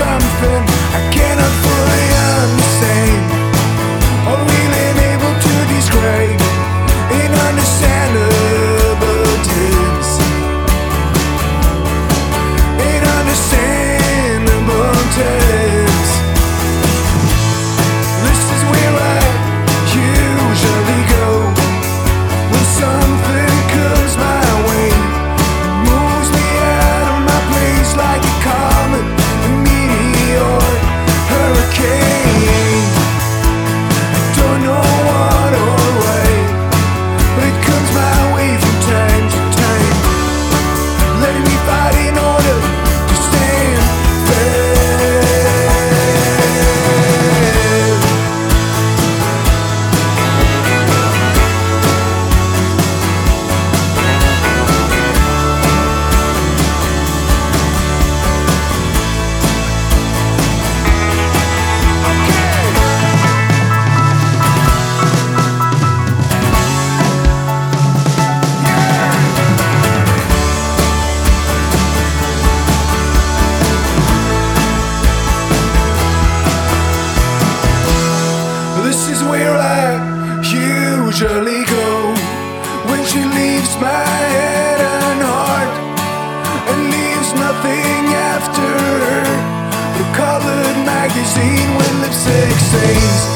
something I cannot fully understand, or really able to describe in understandable terms. In understandable terms. This is where I usually go when something comes my way. It moves me out of my place like a comet, a meteor, hurricane. I don't know what or why, but it comes my way from time to time, letting me fight in order to stand firm. This is where I usually go when she leaves my head and heart and leaves nothing after her. The colored magazine with lipstick stains.